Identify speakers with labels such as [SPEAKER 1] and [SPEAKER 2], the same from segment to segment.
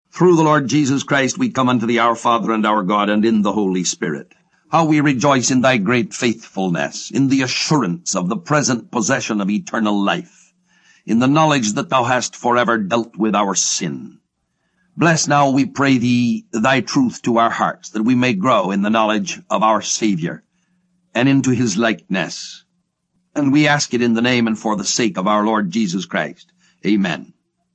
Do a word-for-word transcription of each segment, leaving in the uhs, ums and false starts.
[SPEAKER 1] Through the Lord Jesus Christ we come unto thee, our Father and our God, and in the Holy Spirit. How we rejoice in thy great faithfulness, in the assurance of the present possession of eternal life, in the knowledge that thou hast forever dealt with our sin. Bless now, we pray thee, thy truth to our hearts, that we may grow in the knowledge of our Savior, and into his likeness. And we ask it in the name and for the sake of our Lord Jesus Christ. Amen.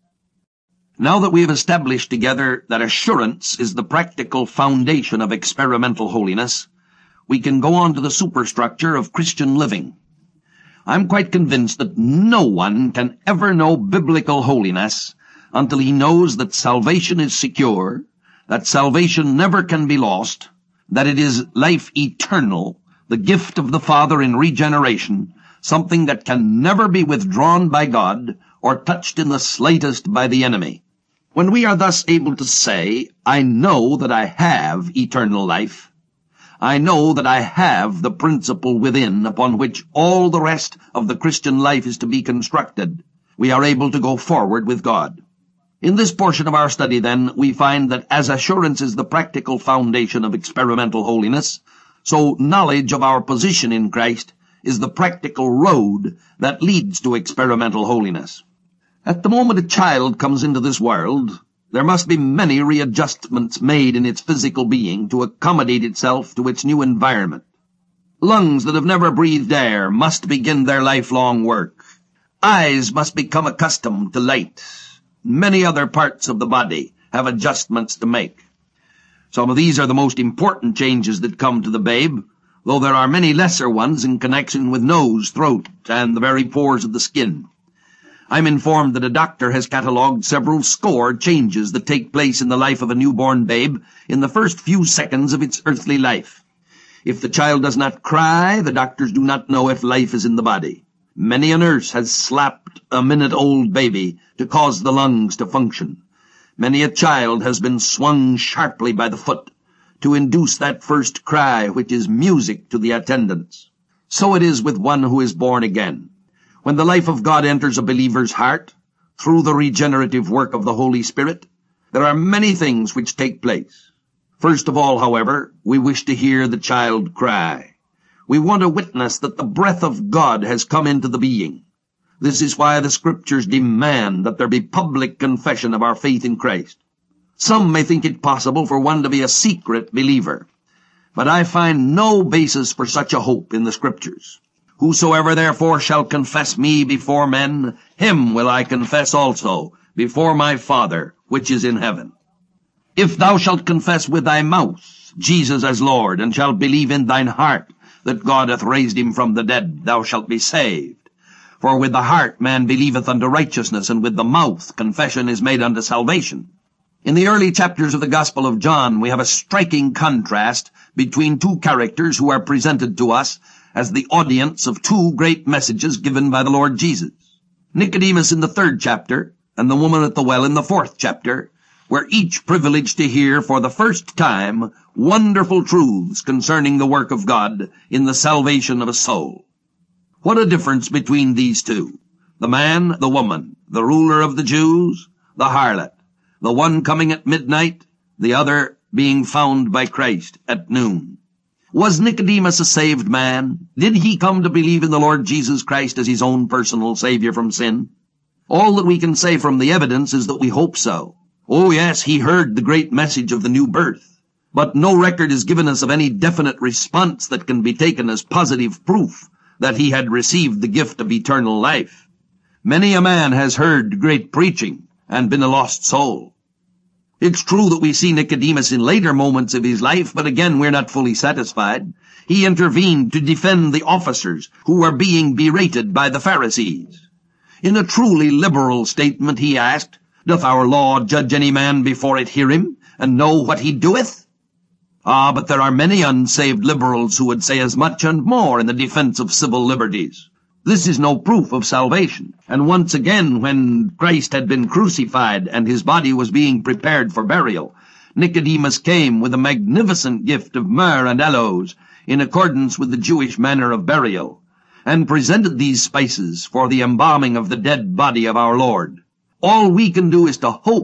[SPEAKER 1] Now that we have established together that assurance is the practical foundation of experimental holiness, we can go on to the superstructure of Christian living. I'm quite convinced that no one can ever know biblical holiness until he knows that salvation is secure, that salvation never can be lost, that it is life eternal, the gift of the Father in regeneration, something that can never be withdrawn by God or touched in the slightest by the enemy. When we are thus able to say, I know that I have eternal life, I know that I have the principle within upon which all the rest of the Christian life is to be constructed, we are able to go forward with God. In this portion of our study, then, we find that as assurance is the practical foundation of experimental holiness, so knowledge of our position in Christ is the practical road that leads to experimental holiness. At the moment a child comes into this world, there must be many readjustments made in its physical being to accommodate itself to its new environment. Lungs that have never breathed air must begin their lifelong work. Eyes must become accustomed to light. Many other parts of the body have adjustments to make. Some of these are the most important changes that come to the babe, though there are many lesser ones in connection with nose, throat, and the very pores of the skin. I'm informed that a doctor has catalogued several score changes that take place in the life of a newborn babe in the first few seconds of its earthly life. If the child does not cry, the doctors do not know if life is in the body. Many a nurse has slapped a minute-old baby to cause the lungs to function. Many a child has been swung sharply by the foot to induce that first cry which is music to the attendants. So it is with one who is born again. When the life of God enters a believer's heart, through the regenerative work of the Holy Spirit, there are many things which take place. First of all, however, we wish to hear the child cry. We want to witness that the breath of God has come into the being. This is why the Scriptures demand that there be public confession of our faith in Christ. Some may think it possible for one to be a secret believer, but I find no basis for such a hope in the Scriptures. Whosoever therefore shall confess me before men, him will I confess also before my Father which is in heaven. If thou shalt confess with thy mouth Jesus as Lord, and shalt believe in thine heart that God hath raised him from the dead, thou shalt be saved. For with the heart man believeth unto righteousness, and with the mouth confession is made unto salvation. In the early chapters of the Gospel of John, we have a striking contrast between two characters who are presented to us as the audience of two great messages given by the Lord Jesus. Nicodemus in the third chapter, and the woman at the well in the fourth chapter, were each privileged to hear for the first time wonderful truths concerning the work of God in the salvation of a soul. What a difference between these two! The man, the woman, the ruler of the Jews, the harlot, the one coming at midnight, the other being found by Christ at noon. Was Nicodemus a saved man? Did he come to believe in the Lord Jesus Christ as his own personal Savior from sin? All that we can say from the evidence is that we hope so. Oh yes, he heard the great message of the new birth, but no record is given us of any definite response that can be taken as positive proof that he had received the gift of eternal life. Many a man has heard great preaching and been a lost soul. It's true that we see Nicodemus in later moments of his life, but again we're not fully satisfied. He intervened to defend the officers who were being berated by the Pharisees. In a truly liberal statement he asked, Doth our law judge any man before it hear him, and know what he doeth? Ah, but there are many unsaved liberals who would say as much and more in the defense of civil liberties. This is no proof of salvation. And once again, when Christ had been crucified and his body was being prepared for burial, Nicodemus came with a magnificent gift of myrrh and aloes in accordance with the Jewish manner of burial, and presented these spices for the embalming of the dead body of our Lord. All we can do is to hope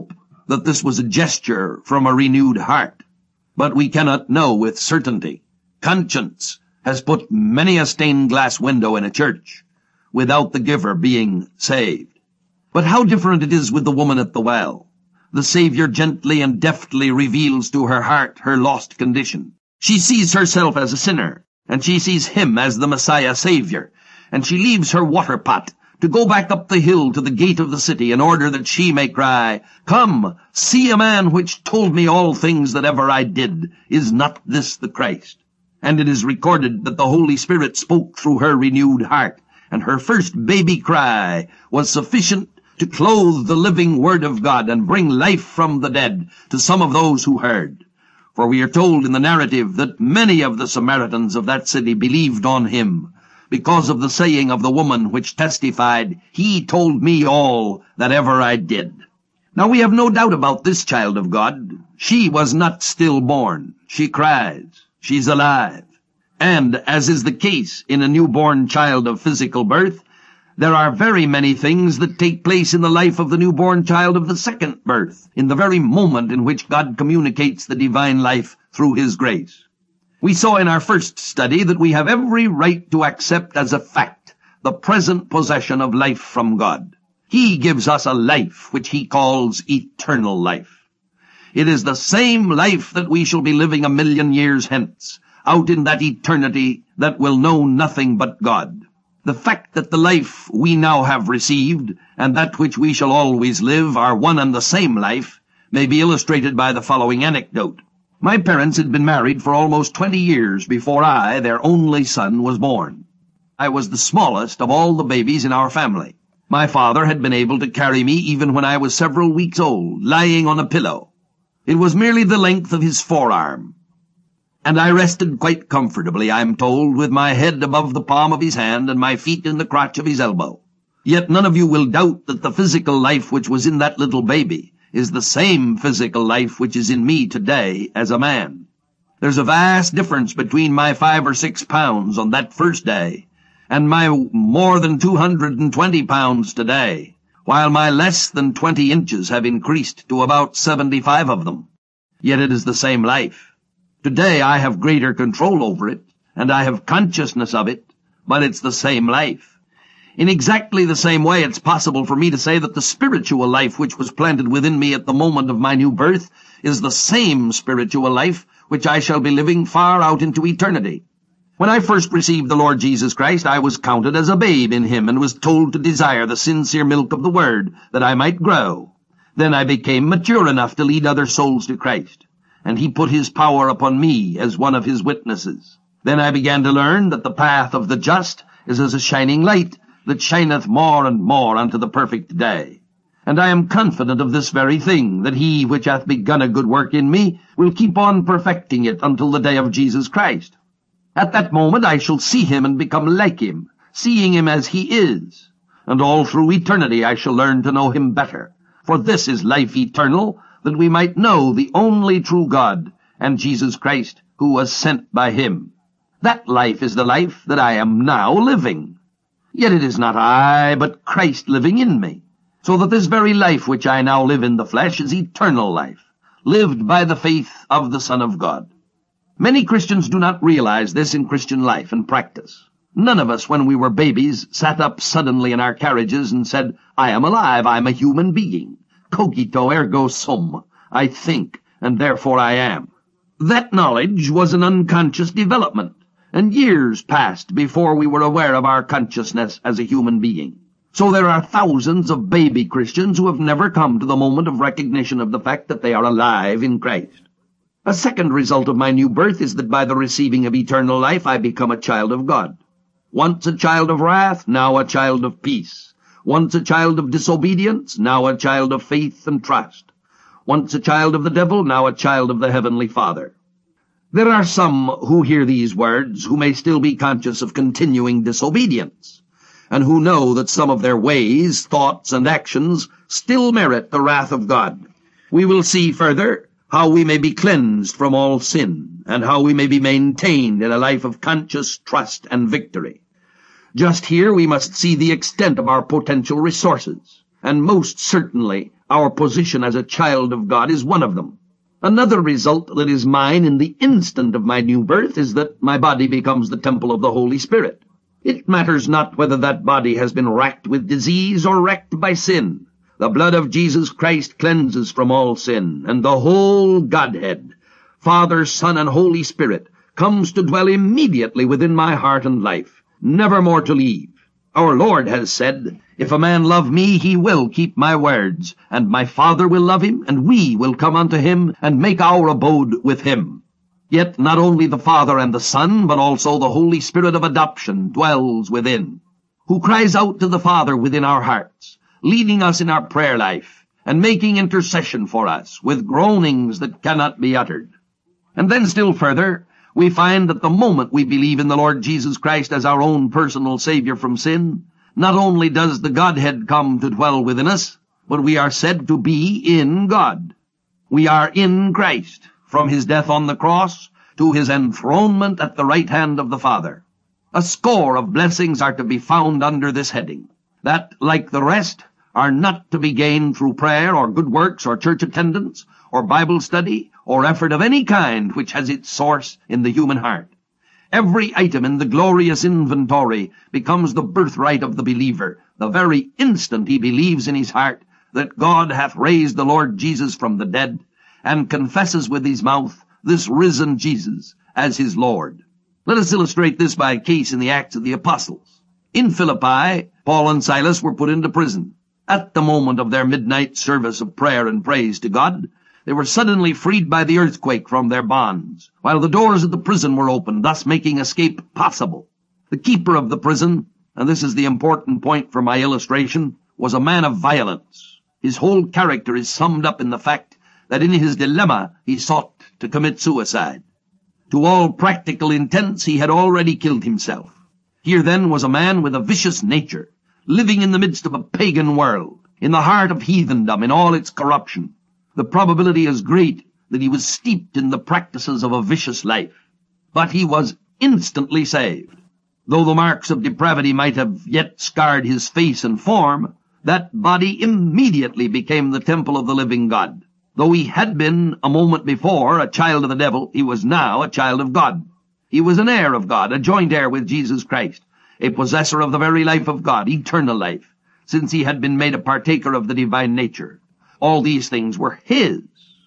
[SPEAKER 1] that this was a gesture from a renewed heart, but we cannot know with certainty. Conscience has put many a stained glass window in a church without the giver being saved. But how different it is with the woman at the well. The Savior gently and deftly reveals to her heart her lost condition. She sees herself as a sinner, and she sees him as the Messiah Savior, and she leaves her water pot to go back up the hill to the gate of the city in order that she may cry, "Come, see a man which told me all things that ever I did. Is not this the Christ?" And it is recorded that the Holy Spirit spoke through her renewed heart, and her first baby cry was sufficient to clothe the living Word of God and bring life from the dead to some of those who heard. For we are told in the narrative that many of the Samaritans of that city believed on him, because of the saying of the woman which testified, "He told me all that ever I did." Now we have no doubt about this child of God. She was not stillborn. She cries. She's alive. And, as is the case in a newborn child of physical birth, there are very many things that take place in the life of the newborn child of the second birth, in the very moment in which God communicates the divine life through his grace. We saw in our first study that we have every right to accept as a fact the present possession of life from God. He gives us a life which he calls eternal life. It is the same life that we shall be living a million years hence, out in that eternity that will know nothing but God. The fact that the life we now have received and that which we shall always live are one and the same life may be illustrated by the following anecdote. My parents had been married for almost twenty years before I, their only son, was born. I was the smallest of all the babies in our family. My father had been able to carry me even when I was several weeks old, lying on a pillow. It was merely the length of his forearm, and I rested quite comfortably, I am told, with my head above the palm of his hand and my feet in the crotch of his elbow. Yet none of you will doubt that the physical life which was in that little baby is the same physical life which is in me today as a man. There's a vast difference between my five or six pounds on that first day and my more than two hundred and twenty pounds today, while my less than twenty inches have increased to about seventy-five of them. Yet it is the same life. Today I have greater control over it, and I have consciousness of it, but it's the same life. In exactly the same way, it's possible for me to say that the spiritual life which was planted within me at the moment of my new birth is the same spiritual life which I shall be living far out into eternity. When I first received the Lord Jesus Christ, I was counted as a babe in him and was told to desire the sincere milk of the Word, that I might grow. Then I became mature enough to lead other souls to Christ, and he put his power upon me as one of his witnesses. Then I began to learn that the path of the just is as a shining light that shineth more and more unto the perfect day. And I am confident of this very thing, that he which hath begun a good work in me will keep on perfecting it until the day of Jesus Christ. At that moment I shall see him and become like him, seeing him as he is. And all through eternity I shall learn to know him better. For this is life eternal, that we might know the only true God, and Jesus Christ, who was sent by him. That life is the life that I am now living. Yet it is not I, but Christ living in me, so that this very life which I now live in the flesh is eternal life, lived by the faith of the Son of God. Many Christians do not realize this in Christian life and practice. None of us, when we were babies, sat up suddenly in our carriages and said, "I am alive, I am a human being. Cogito ergo sum. I think, and therefore I am." That knowledge was an unconscious development, and years passed before we were aware of our consciousness as a human being. So there are thousands of baby Christians who have never come to the moment of recognition of the fact that they are alive in Christ. A second result of my new birth is that by the receiving of eternal life I become a child of God. Once a child of wrath, now a child of peace. Once a child of disobedience, now a child of faith and trust. Once a child of the devil, now a child of the Heavenly Father. There are some who hear these words who may still be conscious of continuing disobedience, and who know that some of their ways, thoughts, and actions still merit the wrath of God. We will see further how we may be cleansed from all sin, and how we may be maintained in a life of conscious trust and victory. Just here we must see the extent of our potential resources. and most certainly our position as a child of God is one of them. Another result that is mine in the instant of my new birth is that my body becomes the temple of the Holy Spirit. It matters not whether that body has been racked with disease or wrecked by sin. The blood of Jesus Christ cleanses from all sin, and the whole Godhead, Father, Son, and Holy Spirit, comes to dwell immediately within my heart and life, never more to leave. Our Lord has said, "If a man love me, he will keep my words, and my Father will love him, and we will come unto him, and make our abode with him." Yet not only the Father and the Son, but also the Holy Spirit of adoption dwells within, who cries out to the Father within our hearts, leading us in our prayer life, and making intercession for us with groanings that cannot be uttered. And then still further, we find that the moment we believe in the Lord Jesus Christ as our own personal Savior from sin, not only does the Godhead come to dwell within us, but we are said to be in God. We are in Christ, from his death on the cross to his enthronement at the right hand of the Father. A score of blessings are to be found under this heading, that, like the rest, are not to be gained through prayer or good works or church attendance or Bible study or effort of any kind which has its source in the human heart. Every item in the glorious inventory becomes the birthright of the believer, the very instant he believes in his heart that God hath raised the Lord Jesus from the dead, and confesses with his mouth this risen Jesus as his Lord. Let us illustrate this by a case in the Acts of the Apostles. In Philippi, Paul and Silas were put into prison. At the moment of their midnight service of prayer and praise to God, they were suddenly freed by the earthquake from their bonds, while the doors of the prison were opened, thus making escape possible. The keeper of the prison, and this is the important point for my illustration, was a man of violence. His whole character is summed up in the fact that in his dilemma he sought to commit suicide. To all practical intents he had already killed himself. Here then was a man with a vicious nature, living in the midst of a pagan world, in the heart of heathendom in all its corruption. The probability is great that he was steeped in the practices of a vicious life. But he was instantly saved. Though the marks of depravity might have yet scarred his face and form, that body immediately became the temple of the living God. Though he had been, a moment before, a child of the devil, he was now a child of God. He was an heir of God, a joint heir with Jesus Christ, a possessor of the very life of God, eternal life, since he had been made a partaker of the divine nature. All these things were his.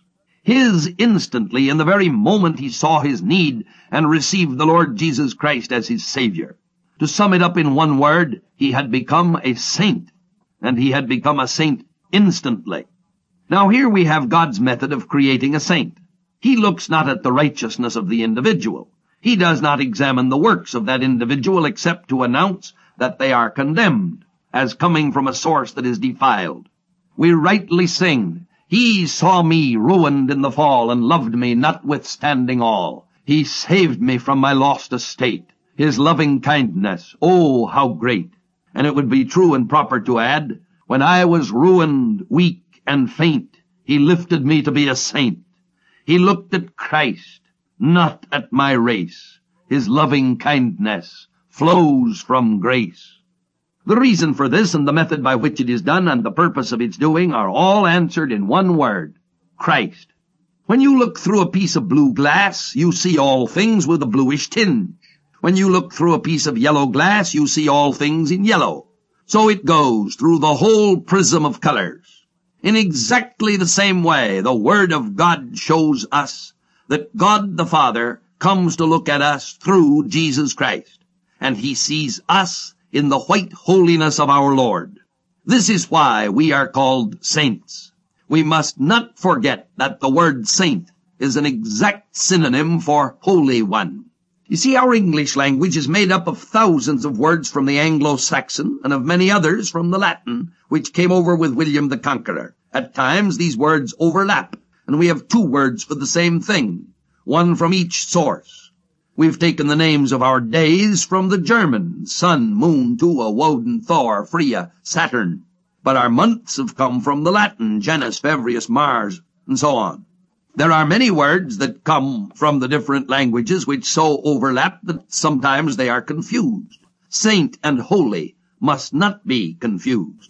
[SPEAKER 1] His instantly, in the very moment he saw his need and received the Lord Jesus Christ as his Savior. To sum it up in one word, he had become a saint, and he had become a saint instantly. Now here we have God's method of creating a saint. He looks not at the righteousness of the individual. He does not examine the works of that individual except to announce that they are condemned, as coming from a source that is defiled. We rightly sing, "He saw me ruined in the fall, and loved me notwithstanding all. He saved me from my lost estate. His loving kindness, oh, how great!" And it would be true and proper to add, "When I was ruined, weak, and faint, he lifted me to be a saint." He looked at Christ, not at my race. His loving kindness flows from grace. The reason for this and the method by which it is done and the purpose of its doing are all answered in one word, Christ. When you look through a piece of blue glass, you see all things with a bluish tinge. When you look through a piece of yellow glass, you see all things in yellow. So it goes through the whole prism of colors. In exactly the same way, the Word of God shows us that God the Father comes to look at us through Jesus Christ, and he sees us in the white holiness of our Lord. This is why we are called saints. We must not forget that the word saint is an exact synonym for Holy One. You see, our English language is made up of thousands of words from the Anglo-Saxon and of many others from the Latin, which came over with William the Conqueror. At times these words overlap, and we have two words for the same thing, one from each source. We've taken the names of our days from the German, Sun, Moon, Tua, Woden, Thor, Freya, Saturn. But our months have come from the Latin, Janus, February, Mars, and so on. There are many words that come from the different languages which so overlap that sometimes they are confused. Saint and holy must not be confused.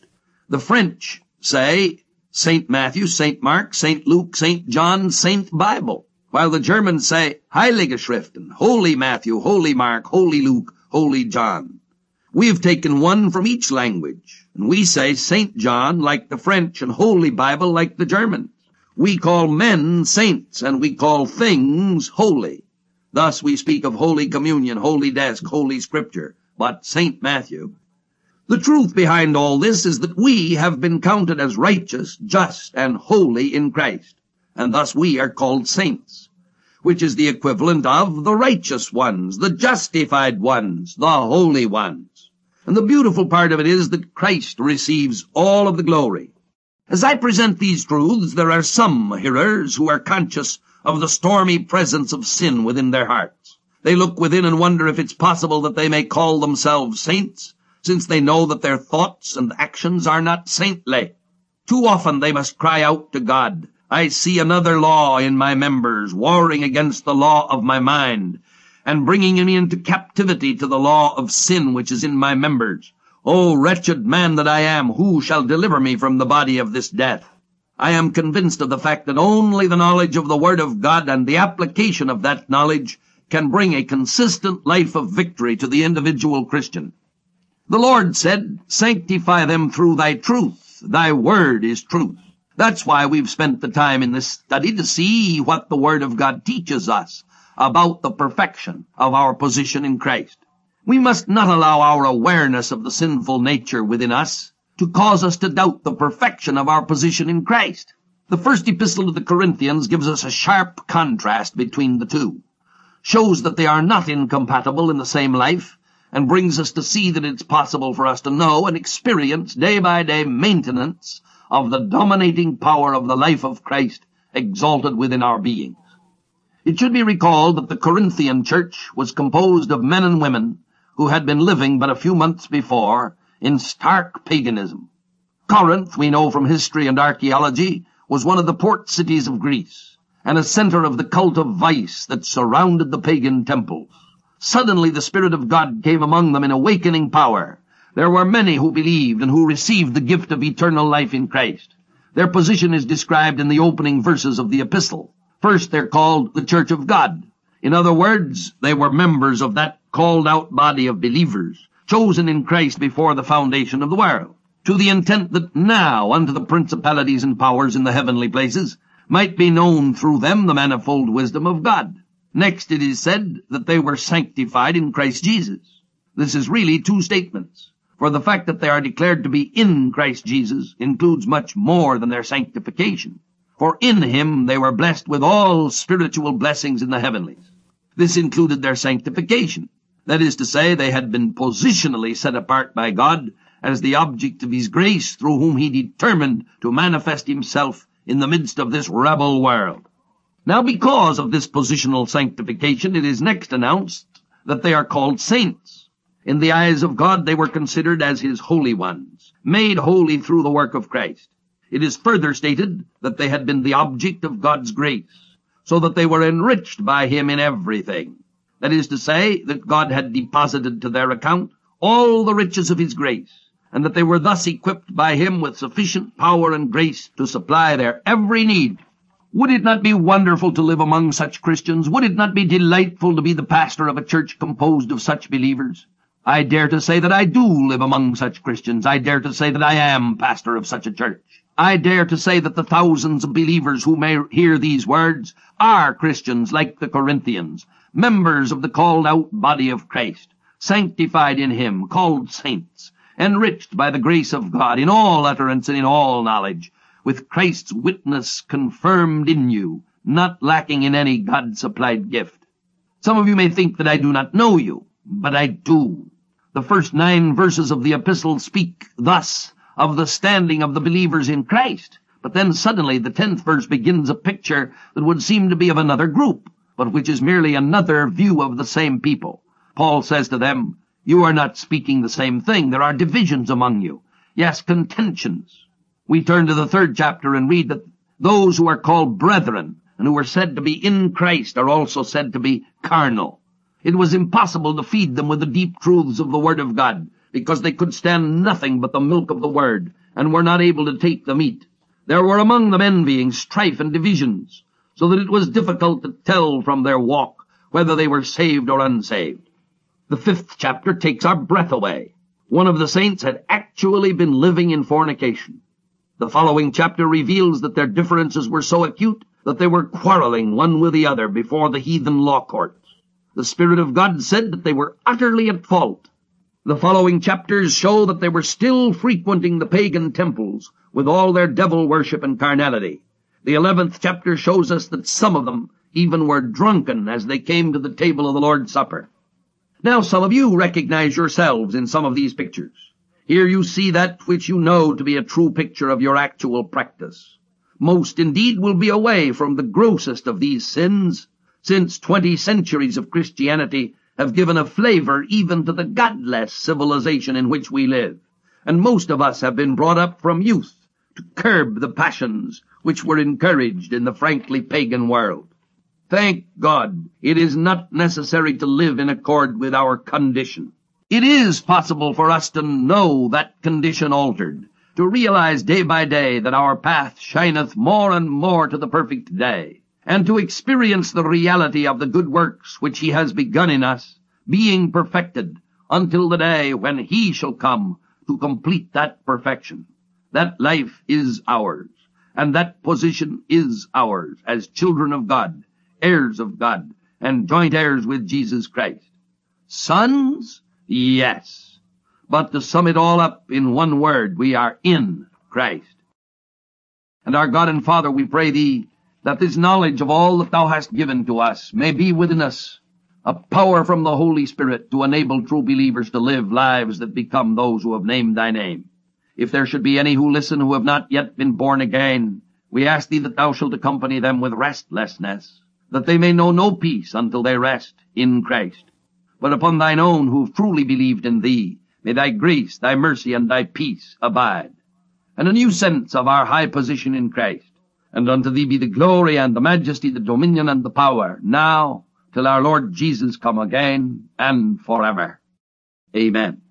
[SPEAKER 1] The French say Saint Matthew, Saint Mark, Saint Luke, Saint John, Saint Bible, while the Germans say Heilige Schriften, Holy Matthew, Holy Mark, Holy Luke, Holy John. We have taken one from each language, and we say Saint John like the French and Holy Bible like the Germans. We call men saints, and we call things holy. Thus we speak of Holy Communion, Holy Desk, Holy Scripture, but Saint Matthew. The truth behind all this is that we have been counted as righteous, just, and holy in Christ, and thus we are called saints, which is the equivalent of the righteous ones, the justified ones, the holy ones. And the beautiful part of it is that Christ receives all of the glory. As I present these truths, there are some hearers who are conscious of the stormy presence of sin within their hearts. They look within and wonder if it's possible that they may call themselves saints, since they know that their thoughts and actions are not saintly. Too often they must cry out to God, I see another law in my members, warring against the law of my mind, and bringing me into captivity to the law of sin which is in my members. O wretched man that I am, who shall deliver me from the body of this death? I am convinced of the fact that only the knowledge of the Word of God and the application of that knowledge can bring a consistent life of victory to the individual Christian. The Lord said, sanctify them through thy truth. Thy word is truth. That's why we've spent the time in this study to see what the Word of God teaches us about the perfection of our position in Christ. We must not allow our awareness of the sinful nature within us to cause us to doubt the perfection of our position in Christ. The first epistle to the Corinthians gives us a sharp contrast between the two, shows that they are not incompatible in the same life, and brings us to see that it's possible for us to know and experience day-by-day maintenance of the dominating power of the life of Christ exalted within our beings. It should be recalled that the Corinthian church was composed of men and women who had been living but a few months before in stark paganism. Corinth, we know from history and archaeology, was one of the port cities of Greece, and a center of the cult of vice that surrounded the pagan temples. Suddenly the Spirit of God came among them in awakening power. There were many who believed and who received the gift of eternal life in Christ. Their position is described in the opening verses of the epistle. First, they're called the Church of God. In other words, they were members of that called-out body of believers, chosen in Christ before the foundation of the world, to the intent that now unto the principalities and powers in the heavenly places might be known through them the manifold wisdom of God. Next, it is said that they were sanctified in Christ Jesus. This is really two statements, for the fact that they are declared to be in Christ Jesus includes much more than their sanctification. For in him they were blessed with all spiritual blessings in the heavenlies. This included their sanctification. That is to say, they had been positionally set apart by God as the object of his grace through whom he determined to manifest himself in the midst of this rebel world. Now, because of this positional sanctification, it is next announced that they are called saints. In the eyes of God, they were considered as his holy ones, made holy through the work of Christ. It is further stated that they had been the object of God's grace, so that they were enriched by him in everything. That is to say, that God had deposited to their account all the riches of his grace, and that they were thus equipped by him with sufficient power and grace to supply their every need. Would it not be wonderful to live among such Christians? Would it not be delightful to be the pastor of a church composed of such believers? I dare to say that I do live among such Christians. I dare to say that I am pastor of such a church. I dare to say that the thousands of believers who may hear these words are Christians like the Corinthians, members of the called-out body of Christ, sanctified in him, called saints, enriched by the grace of God in all utterance and in all knowledge, with Christ's witness confirmed in you, not lacking in any God-supplied gift. Some of you may think that I do not know you, but I do. The first nine verses of the epistle speak thus of the standing of the believers in Christ, but then suddenly the tenth verse begins a picture that would seem to be of another group, but which is merely another view of the same people. Paul says to them, you are not speaking the same thing. There are divisions among you. Yes, contentions. We turn to the third chapter and read that those who are called brethren and who are said to be in Christ are also said to be carnal. It was impossible to feed them with the deep truths of the Word of God, because they could stand nothing but the milk of the Word, and were not able to take the meat. There were among them envying, strife, and divisions, so that it was difficult to tell from their walk whether they were saved or unsaved. The fifth chapter takes our breath away. One of the saints had actually been living in fornication. The following chapter reveals that their differences were so acute that they were quarreling one with the other before the heathen law courts. The Spirit of God said that they were utterly at fault. The following chapters show that they were still frequenting the pagan temples with all their devil worship and carnality. The eleventh chapter shows us that some of them even were drunken as they came to the table of the Lord's Supper. Now some of you recognize yourselves in some of these pictures. Here you see that which you know to be a true picture of your actual practice. Most indeed will be away from the grossest of these sins, since twenty centuries of Christianity have given a flavor even to the godless civilization in which we live, and most of us have been brought up from youth to curb the passions which were encouraged in the frankly pagan world. Thank God, it is not necessary to live in accord with our condition. It is possible for us to know that condition altered, to realize day by day that our path shineth more and more to the perfect day, and to experience the reality of the good works which he has begun in us, being perfected until the day when he shall come to complete that perfection. That life is ours, and that position is ours as children of God, heirs of God, and joint heirs with Jesus Christ. Sons? Yes. But to sum it all up in one word, we are in Christ. And our God and Father, we pray thee that this knowledge of all that thou hast given to us may be within us, a power from the Holy Spirit to enable true believers to live lives that become those who have named thy name. If there should be any who listen who have not yet been born again, we ask thee that thou shalt accompany them with restlessness, that they may know no peace until they rest in Christ. But upon thine own who have truly believed in thee, may thy grace, thy mercy, and thy peace abide, and a new sense of our high position in Christ. And unto thee be the glory and the majesty, the dominion and the power, now till our Lord Jesus come again and forever. Amen.